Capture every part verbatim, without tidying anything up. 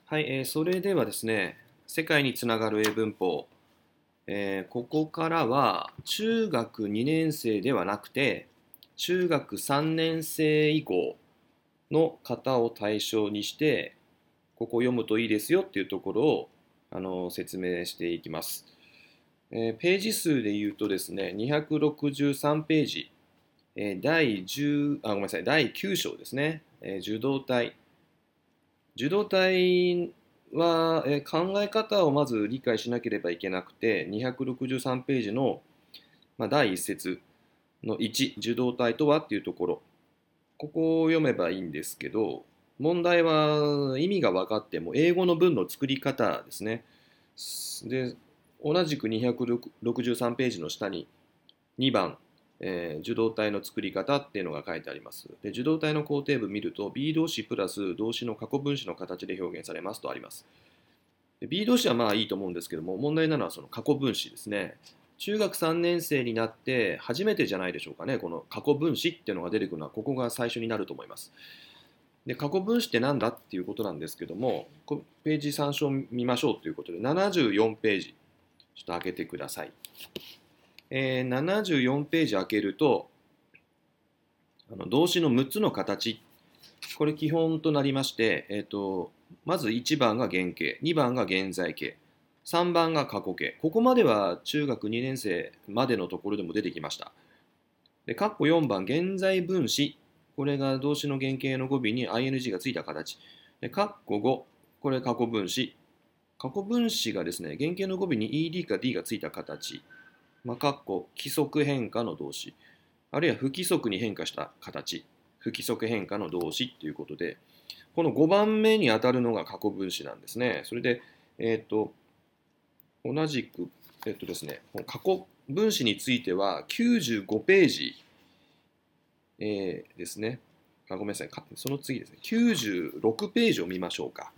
はい、えーそれではですね、世界につながる英文法、えーここからは中学にねん生ではなくて、中学さんねん生以降の方を対象にして、ここを読むといいですよっていうところをあの説明していきます。えーページ数で言うとですね、にひゃくろくじゅうさんページ、えーだいじゅう、あ、ごめんなさい、だいきゅう章ですね、えー受動体。受動体は、えー考え方をまず理解しなければいけなくて、にひゃくろくじゅうさんページの、まあ、だいいち節のいち、受動体とはっていうところ、ここを読めばいいんですけど、問題は意味が分かっても、英語の文の作り方ですね。で、同じくにひゃくろくじゅうさんページの下ににばん、えー受動体の作り方っていうのが書いてあります。で、受動体の肯定文見ると B 動詞プラス動詞の過去分詞の形で表現されますとあります。で B 動詞はまあいいと思うんですけども、問題なのはその過去分詞ですね。中学さんねん生になって初めてじゃないでしょうかね、この過去分詞っていうのが出てくるのはここが最初になると思います。で、過去分詞って何だっていうことなんですけども、ページ参照見ましょうということで、ななじゅうよんページ、ちょっと開けてください。えーななじゅうよんページ開けると、あの動詞のむっつの形、これ基本となりまして、えーと、まずいちばんが原形、にばんが現在形、さんばんが過去形。ここまでは中学にねん生までのところでも出てきました。で、括弧よんばん、現在分詞。これが動詞の原形の語尾に アイエヌジー がついた形。で、括弧ご、これ過去分詞。過去分詞がですね、原形の語尾に イーディー か ディー がついた形。まあ、括弧規則変化の動詞。あるいは不規則に変化した形。不規則変化の動詞ということで、このごばんめに当たるのが過去分詞なんですね。それで、えっ、と、同じく、えっ、とですね、過去分詞についてはきゅうじゅうごページ、えーですね。あ、ごめんなさい。その次ですね。きゅうじゅうろくページを見ましょうか。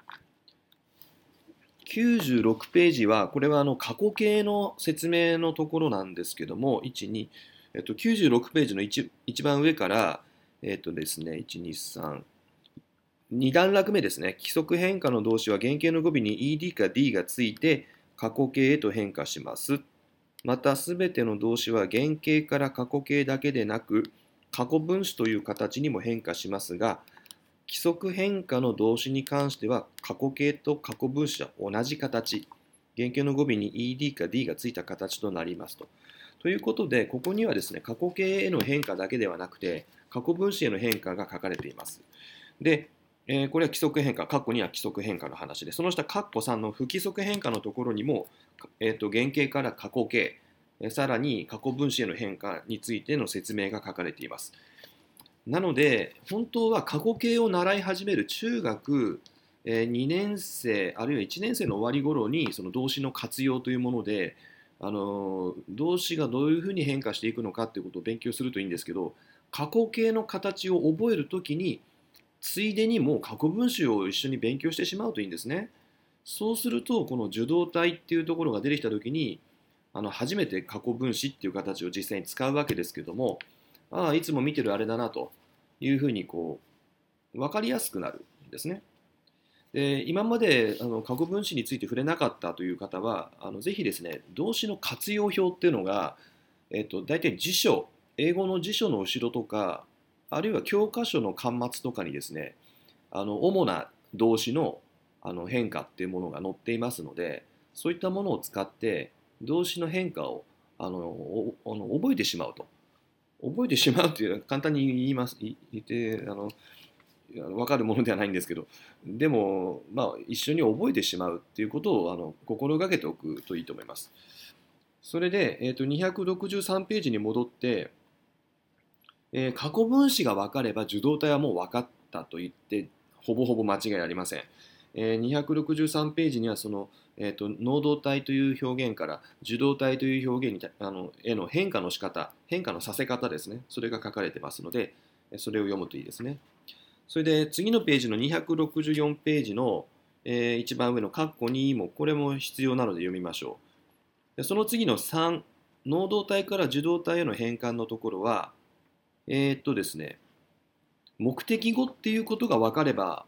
きゅうじゅうろくページは、これはあの過去形の説明のところなんですけども、いち、に、えっと、きゅうじゅうろくページの 一, 一番上から、えっとですね、いち、に、さん、に段落目ですね。規則変化の動詞は原形の語尾に イーディー か ディー がついて過去形へと変化します。また、すべての動詞は原形から過去形だけでなく、過去分詞という形にも変化しますが、規則変化の動詞に関しては過去形と過去分詞は同じ形。原形の語尾に イーディー か ディー がついた形となりますと。ということで、ここにはですね、過去形への変化だけではなくて、過去分詞への変化が書かれています。で、えーこれは規則変化、括弧には規則変化の話で、その下、括弧さんの不規則変化のところにも、えーと原型から過去形、さらに過去分詞への変化についての説明が書かれています。なので、本当は過去形を習い始める中学にねん生、あるいはいちねん生の終わり頃に、その動詞の活用というもので、あの動詞がどういうふうに変化していくのかということを勉強するといいんですけど、過去形の形を覚えるときに、ついでにもう過去分詞を一緒に勉強してしまうといいんですね。そうすると、この受動体っていうところが出てきたときに、あの初めて過去分詞っていう形を実際に使うわけですけども、ああ、いつも見てるあれだなというふうにこう分かりやすくなるんですね。で、今まであの過去分詞について触れなかったという方は、あのぜひですね、動詞の活用表っていうのが、えっと、大体辞書、英語の辞書の後ろとか、あるいは教科書の端末とかにですね、あの主な動詞のあの変化っていうものが載っていますので、そういったものを使って動詞の変化をあのあの覚えてしまうと。覚えてしまうというのは簡単に言います言ってあの分かるものではないんですけど、でも、まあ、一緒に覚えてしまうっていうことをあの心がけておくといいと思います。それで、えー、とにひゃくろくじゅうさんページに戻って、えー過去分詞が分かれば受動体はもう分かったと言ってほぼほぼ間違いありません。えーにひゃくろくじゅうさんページにはその、えー、と能動体という表現から受動体という表現にあのへの変化の仕方、変化のさせ方ですね、それが書かれてますので、それを読むといいですね。それで次のページのにひゃくろくじゅうよんページの、えー一番上の括弧にもこれも必要なので読みましょう。でその次のさん、能動体から受動体への変換のところは、えーっとですね、目的語っていうことが分かれば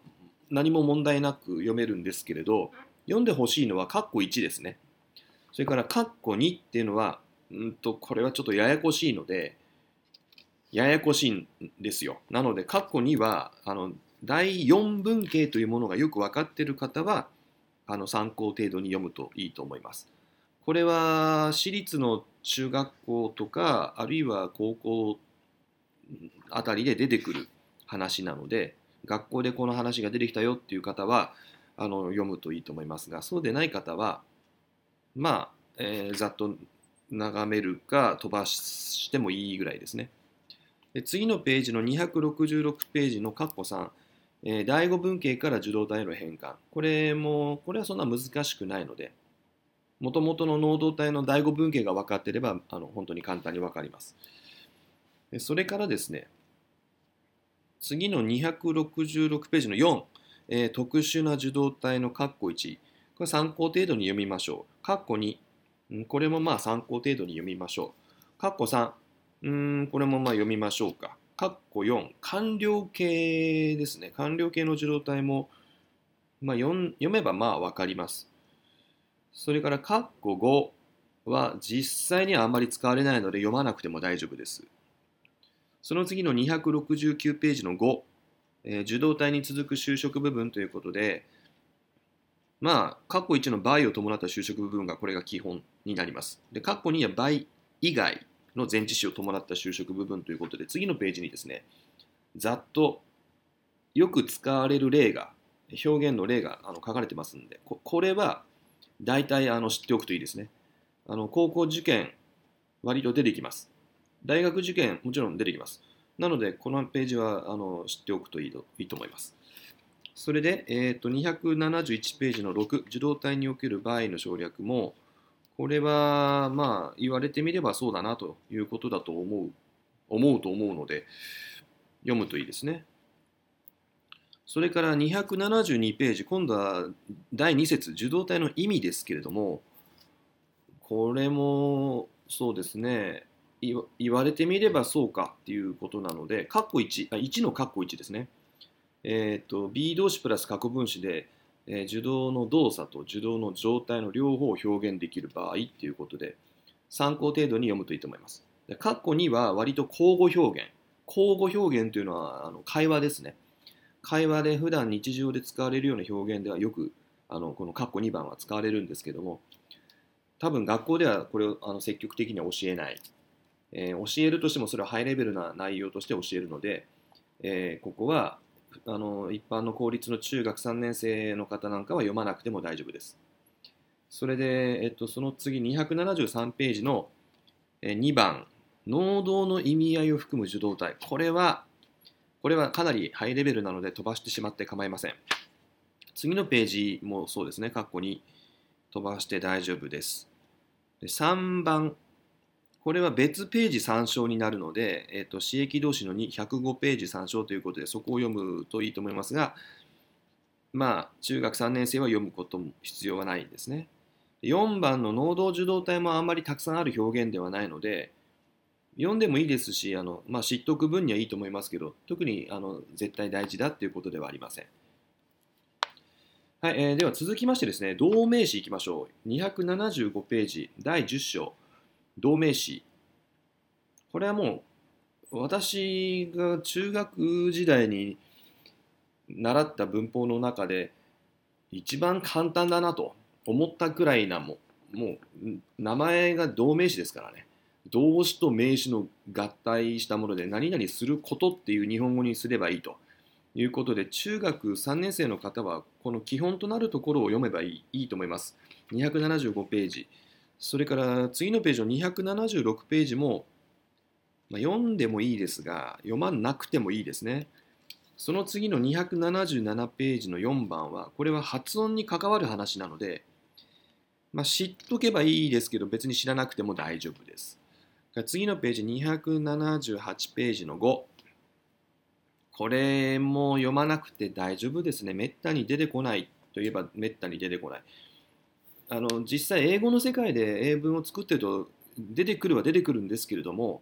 何も問題なく読めるんですけれど、読んでほしいのは括弧いちですね。それから括弧にっていうのは、うんとこれはちょっとややこしいので、ややこしいんですよ。なので、括弧にはあのだいよん文型というものがよく分かっている方はあの参考程度に読むといいと思います。これは私立の中学校とかあるいは高校あたりで出てくる話なので、学校でこの話が出てきたよっていう方はあの読むといいと思いますが、そうでない方はまあ、えーざっと眺めるか飛ばしてもいいぐらいですね。で次のページのにひゃくろくじゅうろくページの括弧さん、えー、第五文型から受動体への変換。これも、これはそんな難しくないので、もともとの能動体の第五文型が分かっていれば、あの本当に簡単に分かります。でそれからですね、次のにひゃくろくじゅうろくページのよん、えー特殊な受動体の括弧いち。これ参考程度に読みましょう。括弧に、これもまあ参考程度に読みましょう。括弧さん、うーん、これもまあ読みましょうか。括弧よん、完了形ですね。完了形の受動体も、まあ、読読めばまあ分かります。それから括弧ごは実際にはあんまり使われないので読まなくても大丈夫です。その次のにひゃくろくじゅうきゅうページのご、えー受動体に続く修飾部分ということで、まあ、括弧いちの倍を伴った修飾部分がこれが基本になります。で、括弧には倍以外の前置詞を伴った修飾部分ということで、次のページにですね、ざっとよく使われる例が、表現の例があの書かれてますんで、ここれは大体あの知っておくといいですね。あの高校受験、割と出てきます。大学受験、もちろん出てきます。なので、このページはあの知っておくといいといいと思います。それで、えーと、にひゃくななじゅういちページのろく、受動体における場合の省略も、これは、まあ、言われてみればそうだなということだと思う、思うと思うので、読むといいですね。それからにひゃくななじゅうにページ、今度はだいに節、受動体の意味ですけれども、これもそうですね、言言われてみればそうかっていうことなので、括弧いち、あいちの括弧いちですね。えーと、B 動詞プラス過去分詞で、えー受動の動作と受動の状態の両方を表現できる場合っていうことで、参考程度に読むといいと思います。で括弧には割と交互表現。交互表現というのはあの会話ですね。会話で普段日常で使われるような表現ではよくあのこの括弧にばんは使われるんですけども、多分学校ではこれをあの積極的には教えない。えー教えるとしてもそれはハイレベルな内容として教えるので、えーここはあの一般の公立の中学さんねん生の方なんかは読まなくても大丈夫です。それで、えっと、その次にひゃくななじゅうさんページのにばん、能動の意味合いを含む受動体。これは、これはかなりハイレベルなので飛ばしてしまって構いません。次のページもそうですね、括弧に飛ばして大丈夫です。でさんばん、これは別ページ参照になるので、えっと、刺激動詞のに、ひゃくごページ参照ということで、そこを読むといいと思いますが、まあ、中学さんねん生は読むことも必要はないんですね。よんばんの能動受動体もあんまりたくさんある表現ではないので、読んでもいいですし、あのまあ、知っておく分にはいいと思いますけど、特にあの絶対大事だということではありません。はい、えーでは続きましてですね、動名詞いきましょう。にひゃくななじゅうごページ、だいじゅっ章、動名詞。これはもう、私が中学時代に習った文法の中で、一番簡単だなと思ったくらいなももう名前が動名詞ですからね。動詞と名詞の合体したもので何々することっていう日本語にすればいいということで、中学さんねん生の方はこの基本となるところを読めばいい、いいと思います。にひゃくななじゅうごページ。それから次のページのにひゃくななじゅうろくページも、まあ、読んでもいいですが読まなくてもいいですね。その次のにひゃくななじゅうななページのよんばんは、これは発音に関わる話なので、まあ、知っとけばいいですけど、別に知らなくても大丈夫です。次のページ、にひゃくななじゅうはちページのご。これも読まなくて大丈夫ですね。めったに出てこないといえばめったに出てこない。あの実際、英語の世界で英文を作ってると出てくるは出てくるんですけれども、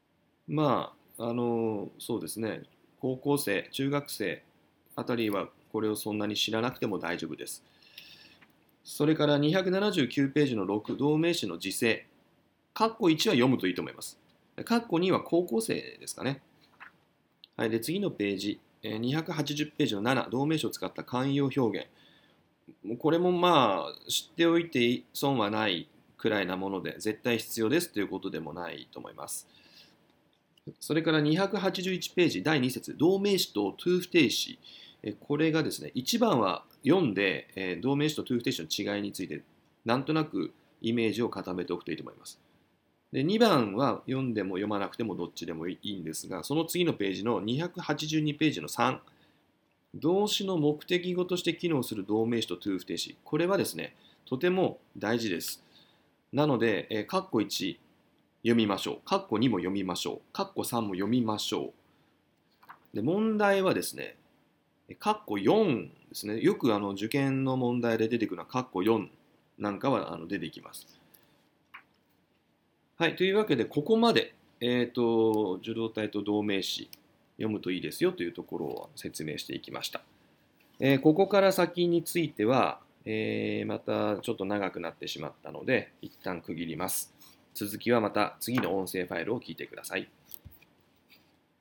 まあ、あのそうですね、高校生、中学生あたりはこれをそんなに知らなくても大丈夫です。それからにひゃくななじゅうきゅうページのろく、動名詞の時制。括弧いちは読むといいと思います。括弧には高校生ですかね。はい、で次のページ、にひゃくはちじゅうページのなな、動名詞を使った慣用表現。これもまあ知っておいて損はないくらいなもので、絶対必要ですということでもないと思います。それからにひゃくはちじゅういちページだいに節、動名詞と to 不定詞。これがですね、いちばんは読んで、動名詞と to 不定詞の違いについてなんとなくイメージを固めておくといいと思います。でにばんは読んでも読まなくてもどっちでもいいんですが、その次のページのにひゃくはちじゅうにページのさん、動詞の目的語として機能する動名詞と to 不定詞。これはですね、とても大事です。なので、えー、括弧いち読みましょう。括弧にも読みましょう。括弧さんも読みましょう。で問題はですね、括弧よんですね。よくあの受験の問題で出てくるのは括弧よんなんかはあの出てきます。はい、というわけで、ここまで、えーと、受動体と動名詞、読むといいですよというところを説明していきました。えー、ここから先については、えー、またちょっと長くなってしまったので、一旦区切ります。続きはまた次の音声ファイルを聞いてください。